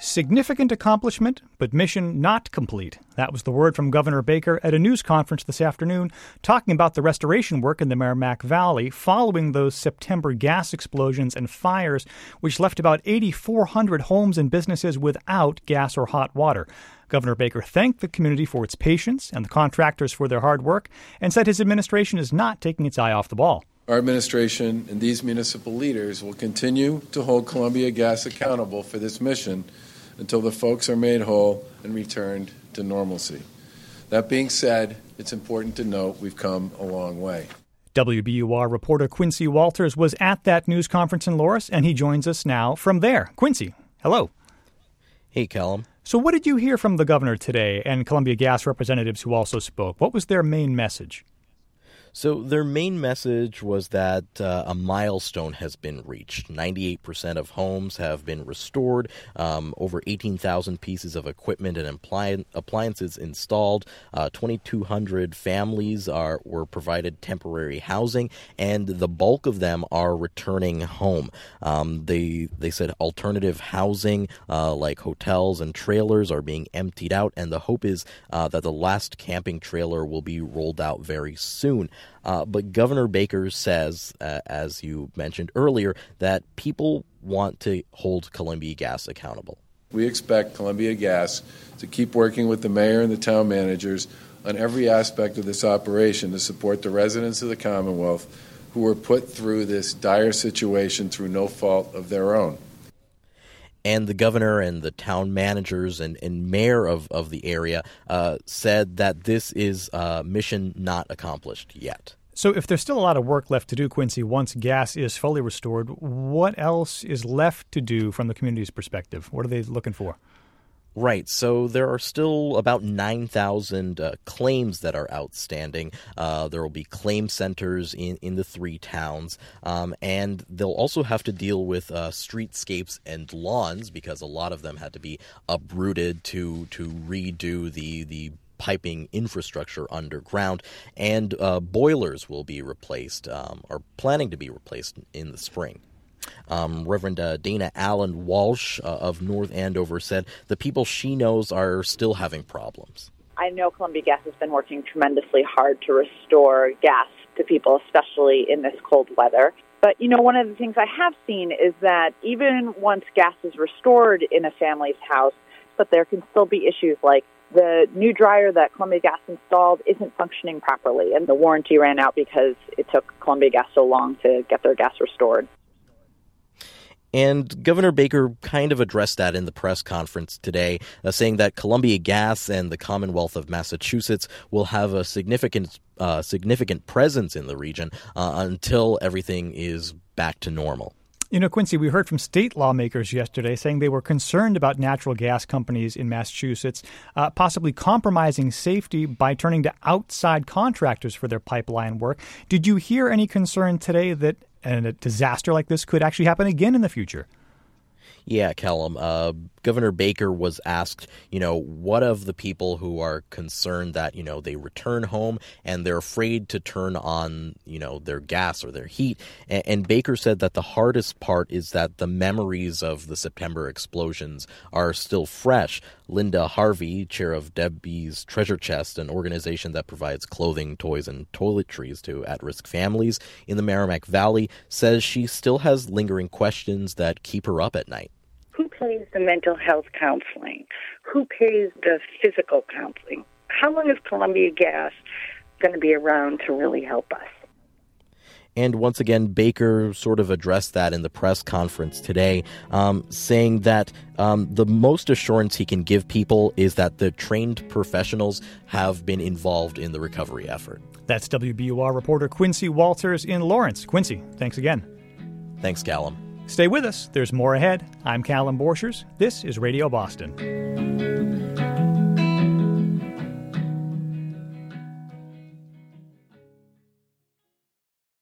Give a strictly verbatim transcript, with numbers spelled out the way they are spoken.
Significant accomplishment, but mission not complete. That was the word from Governor Baker at a news conference this afternoon, talking about the restoration work in the Merrimack Valley following those September gas explosions and fires, which left about eight thousand four hundred homes and businesses without gas or hot water. Governor Baker thanked the community for its patience and the contractors for their hard work, and said his administration is not taking its eye off the ball. Our administration and these municipal leaders will continue to hold Columbia Gas accountable for this mission until the folks are made whole and returned to normalcy. That being said, it's important to note we've come a long way. W B U R reporter Quincy Walters was at that news conference in Loris, and he joins us now from there. Quincy, hello. Hey, Callum. So what did you hear from the governor today and Columbia Gas representatives who also spoke? What was their main message? So their main message was that uh, a milestone has been reached. ninety-eight percent of homes have been restored, um, over eighteen thousand pieces of equipment and appli- appliances installed, uh, twenty-two hundred families are were provided temporary housing, and the bulk of them are returning home. Um, they, they said alternative housing uh, like hotels and trailers are being emptied out, and the hope is uh, that the last camping trailer will be rolled out very soon. Uh, but Governor Baker says, uh, as you mentioned earlier, that people want to hold Columbia Gas accountable. We expect Columbia Gas to keep working with the mayor and the town managers on every aspect of this operation to support the residents of the Commonwealth who were put through this dire situation through no fault of their own. And the governor and the town managers and, and mayor of, of the area uh, said that this is a mission not accomplished yet. So if there's still a lot of work left to do, Quincy, once gas is fully restored, what else is left to do from the community's perspective? What are they looking for? Right. So there are still about nine thousand uh, claims that are outstanding. Uh, there will be claim centers in, in the three towns. Um, and they'll also have to deal with uh, streetscapes and lawns because a lot of them had to be uprooted to to redo the the piping infrastructure underground. And uh, boilers will be replaced um, or planning to be replaced in the spring. Um, Reverend uh, Dana Allen Walsh uh, of North Andover said the people she knows are still having problems. I know Columbia Gas has been working tremendously hard to restore gas to people, especially in this cold weather. But, you know, one of the things I have seen is that even once gas is restored in a family's house, but there can still be issues like the new dryer that Columbia Gas installed isn't functioning properly, and the warranty ran out because it took Columbia Gas so long to get their gas restored. And Governor Baker kind of addressed that in the press conference today, uh, saying that Columbia Gas and the Commonwealth of Massachusetts will have a significant uh, significant presence in the region uh, until everything is back to normal. You know, Quincy, we heard from state lawmakers yesterday saying they were concerned about natural gas companies in Massachusetts uh, possibly compromising safety by turning to outside contractors for their pipeline work. Did you hear any concern today that and a disaster like this could actually happen again in the future? Yeah, Callum. Uh, Governor Baker was asked, you know, what of the people who are concerned that, you know, they return home and they're afraid to turn on, you know, their gas or their heat. And, and Baker said that the hardest part is that the memories of the September explosions are still fresh. Linda Harvey, chair of Debbie's Treasure Chest, an organization that provides clothing, toys, and toiletries to at-risk families in the Merrimack Valley, says she still has lingering questions that keep her up at night. Who pays the mental health counseling? Who pays the physical counseling? How long is Columbia Gas going to be around to really help us? And once again, Baker sort of addressed that in the press conference today, um, saying that um, the most assurance he can give people is that the trained professionals have been involved in the recovery effort. That's W B U R reporter Quincy Walters in Lawrence. Quincy, thanks again. Thanks, Callum. Stay with us. There's more ahead. I'm Callum Borchers. This is Radio Boston.